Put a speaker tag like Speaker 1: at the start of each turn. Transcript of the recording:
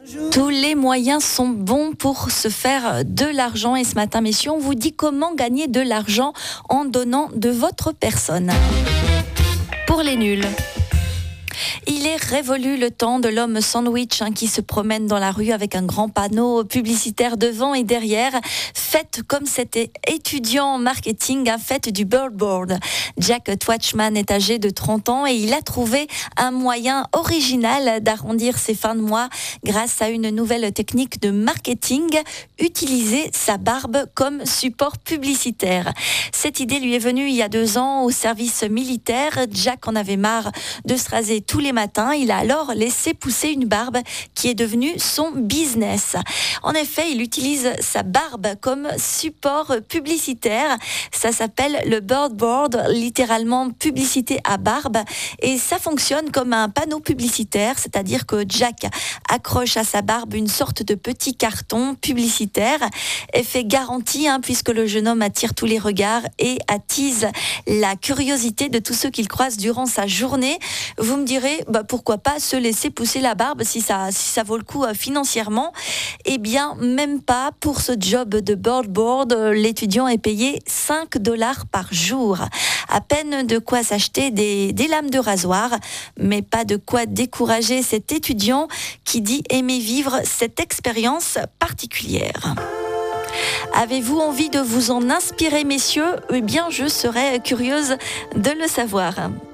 Speaker 1: Tous les moyens sont bons pour se faire de l'argent. Et ce matin, messieurs, on vous dit comment gagner de l'argent en donnant de votre personne. Pour les nuls. Il est révolu le temps de l'homme sandwich qui se promène dans la rue avec un grand panneau publicitaire devant et derrière. Faites comme cet étudiant en marketing, faites du billboard. Jack Twachman est âgé de 30 ans et il a trouvé un moyen original d'arrondir ses fins de mois grâce à une nouvelle technique de marketing, utiliser sa barbe comme support publicitaire. Cette idée lui est venue il y a 2 ans au service militaire. Jack en avait marre de se raser tous les matins. Il a alors laissé pousser une barbe qui est devenue son business. En effet, il utilise sa barbe comme support publicitaire. Ça s'appelle le billboard, littéralement publicité à barbe. Et ça fonctionne comme un panneau publicitaire, c'est-à-dire que Jack accroche à sa barbe une sorte de petit carton publicitaire. Effet garanti, puisque le jeune homme attire tous les regards et attise la curiosité de tous ceux qu'il croise durant sa journée. Vous me direz, pourquoi pas se laisser pousser la barbe si ça vaut le coup financièrement. Eh bien, même pas. Pour ce job de billboard, l'étudiant est payé $5 par jour. À peine de quoi s'acheter des lames de rasoir, mais pas de quoi décourager cet étudiant qui dit aimer vivre cette expérience particulière. Avez-vous envie de vous en inspirer, messieurs ? Eh bien, je serais curieuse de le savoir.